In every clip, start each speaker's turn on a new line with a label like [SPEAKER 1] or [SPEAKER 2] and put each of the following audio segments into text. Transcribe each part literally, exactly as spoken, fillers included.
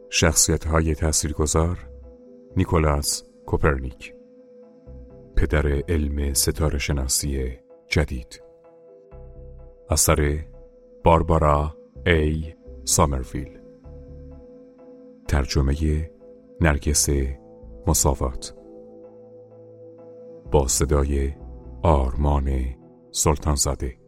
[SPEAKER 1] شخصیت‌های تاثیرگذار: نیکولاس کوپرنیک، پدر علم ستاره شناسی جدید. اثر باربارا ای سامرویل. ترجمه نرگس مساوات. با صدای آرمان سلطانزاده.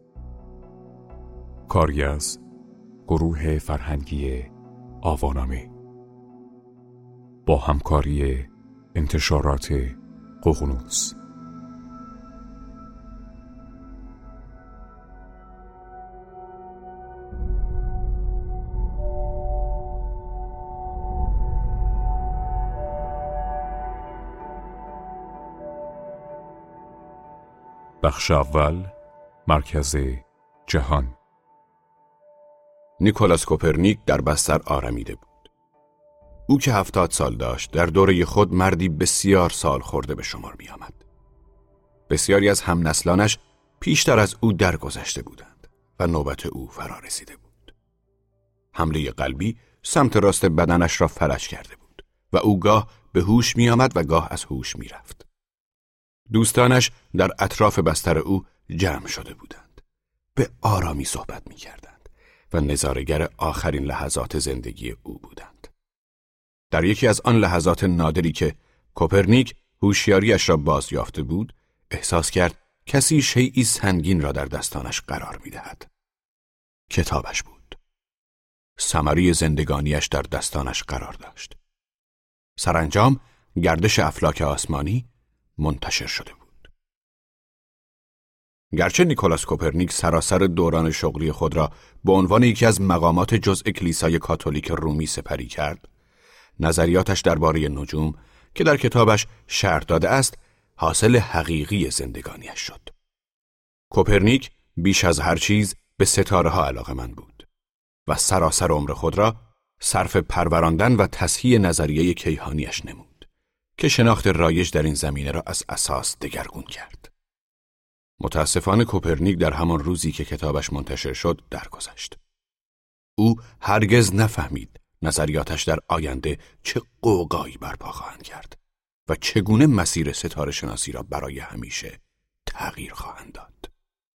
[SPEAKER 1] کاری از گروه فرهنگی آوانامه با همکاری انتشارات ققنوس. بخش اول، مرکز جهان.
[SPEAKER 2] نیکولاس کوپرنیک در بستر آرمیده بود. او که هفتاد سال داشت در دوره خود مردی بسیار سال خورده به شمار می آمد. بسیاری از همنسلانش پیشتر از او درگذشته بودند و نوبت او فرا رسیده بود. حمله قلبی سمت راست بدنش را فلج کرده بود و او گاه به هوش می آمد و گاه از هوش می رفت. دوستانش در اطراف بستر او جمع شده بودند. به آرامی صحبت می کردند و نظاره‌گر آخرین لحظات زندگی او بودند. در یکی از آن لحظات نادری که کوپرنیک هوشیاریش را باز یافته بود، احساس کرد کسی شیئی سنگین را در دستانش قرار می دهد. کتابش بود. ثمره زندگانیش در دستانش قرار داشت. سرانجام گردش افلاک آسمانی منتشر شده بود. گرچه نیکولاس کوپرنیک سراسر دوران شغلی خود را به عنوان یکی از مقامات جزء کلیسای کاتولیک رومی سپری کرد، نظریاتش درباره نجوم که در کتابش شرح داده است، حاصل حقیقی زندگانیش شد. کوپرنیک بیش از هر چیز به ستاره ها علاقه‌مند بود و سراسر عمر خود را صرف پروراندن و تصحیح نظریه کیهانیش نمود که شناخت رایج در این زمینه را از اساس دگرگون کرد. متاسفانه کوپرنیک در همان روزی که کتابش منتشر شد درگذشت. او هرگز نفهمید نظریاتش در آینده چه غوغایی برپا خواهند کرد و چگونه مسیر ستاره شناسی را برای همیشه تغییر خواهند داد.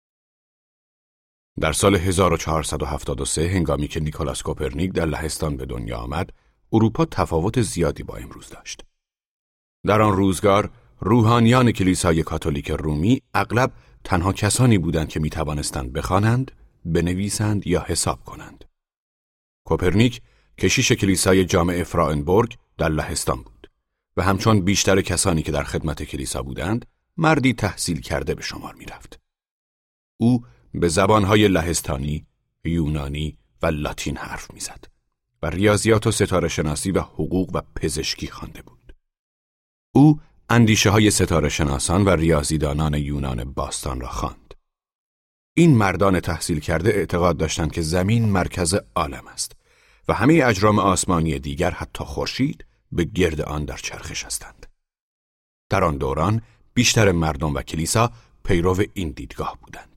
[SPEAKER 2] در سال هزار و چهارصد و هفتاد و سه هنگامی که نیکولاس کوپرنیک در لهستان به دنیا آمد، اروپا تفاوت زیادی با امروز داشت. در آن روزگار روحانیان کلیسای کاتولیک رومی اغلب تنها کسانی بودند که می توانستند بخوانند، بنویسند یا حساب کنند. کوپرنیک کشیش کلیسای جامع فرائنبورگ در لهستان بود و همچون بیشتر کسانی که در خدمت کلیسا بودند، مردی تحصیل کرده به شمار می رفت. او به زبانهای لهستانی، یونانی و لاتین حرف می زد و ریاضیات و ستاره شناسی و حقوق و پزشکی خوانده بود. او اندیشه های ستاره شناسان و ریاضیدانان یونان باستان را خواند. این مردان تحصیل کرده اعتقاد داشتند که زمین مرکز عالم است و همه اجرام آسمانی دیگر حتی خورشید به گرد آن در چرخش هستند. در آن دوران بیشتر مردم و کلیسا پیرو این دیدگاه بودند.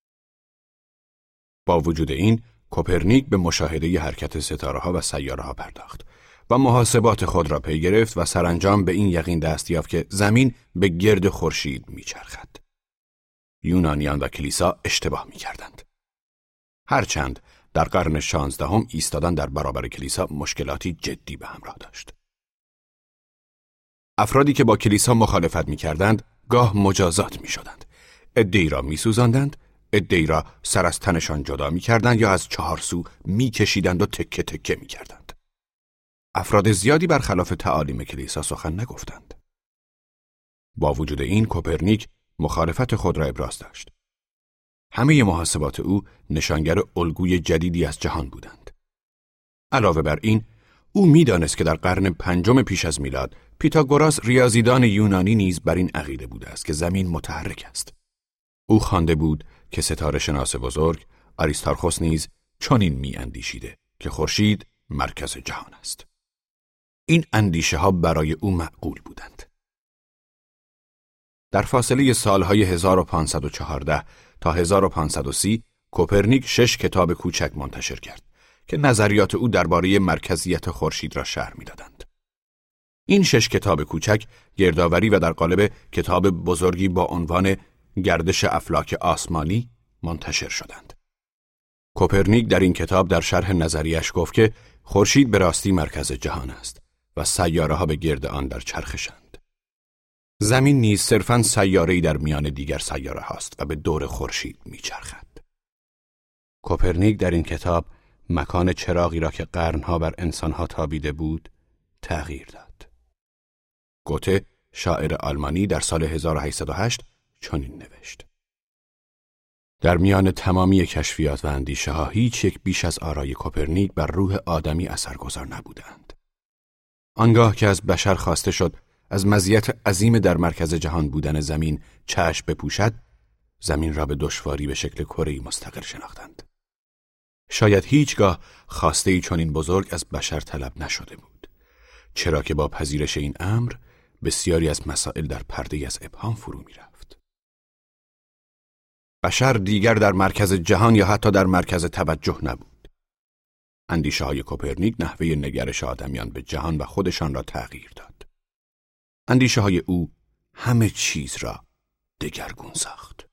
[SPEAKER 2] با وجود این، کوپرنیک به مشاهده حرکت ستاره‌ها و سیاره‌ها پرداخت و محاسبات خود را پی گرفت و سرانجام به این یقین دست یافت که زمین به گرد خورشید می‌چرخد. یونانیان و کلیسا اشتباه می‌کردند. هرچند در قرن شانزدهم ایستادن در برابر کلیسا مشکلاتی جدی به همراه داشت. افرادی که با کلیسا مخالفت می‌کردند گاه مجازات می‌شدند. عده‌ای را می‌سوزاندند، عده‌ای را سر از تنشان جدا می‌کردند یا از چهار سو می‌کشیدند و تکه تکه می‌کردند. افراد زیادی برخلاف تعالیم کلیسا سخن نگفتند. با وجود این، کوپرنیک مخالفت خود را ابراز داشت. همه محاسبات او نشانگر الگوی جدیدی از جهان بودند. علاوه بر این، او می‌دانست که در قرن پنجم پیش از میلاد پیتاگوراس ریاضیدان یونانی نیز بر این عقیده بوده است که زمین متحرک است. او خوانده بود که ستاره شناس بزرگ آریستارخوس نیز چنین می‌اندیشیده که خورشید مرکز جهان است. این اندیشه ها برای او معقول بودند. در فاصله سالهای هزار و پانصد و چهارده تا هزار و پانصد و سی کوپرنیک شش کتاب کوچک منتشر کرد که نظریات او درباره مرکزیت خورشید را شرح می‌دادند. این شش کتاب کوچک گردآوری و در قالب کتاب بزرگی با عنوان گردش افلاک آسمانی منتشر شدند. کوپرنیک در این کتاب در شرح نظریه‌اش گفت که خورشید به راستی مرکز جهان است و سیاره‌ها به گرد آن در چرخشند. زمین نیز صرفاً سیاره‌ای در میان دیگر سیاره هاست و به دور خورشید میچرخد. کوپرنیک در این کتاب مکان چراغی را که قرنها بر انسانها تابیده بود تغییر داد. گوته، شاعر آلمانی، در سال هزار و هشتصد و هشت چنین نوشت: در میان تمامی کشفیات و اندیشه ها هیچ یک بیش از آرای کوپرنیک بر روح آدمی اثرگذار نبودند. آنگاه که از بشر خواسته شد از مزیت عظیم در مرکز جهان بودن زمین چشم بپوشد، زمین را به دشواری به شکل کره‌ای مستقل شناختند. شاید هیچگاه خواسته‌ای چنین بزرگ از بشر طلب نشده بود، چرا که با پذیرش این امر بسیاری از مسائل در پرده‌ای از ابهام فرو می‌رفت. بشر دیگر در مرکز جهان یا حتی در مرکز توجه نبود. اندیشه‌های کوپرنیک نحوه نگرش آدمیان به جهان و خودشان را تغییر داد. اندیشه‌های او همه چیز را دگرگون ساخت.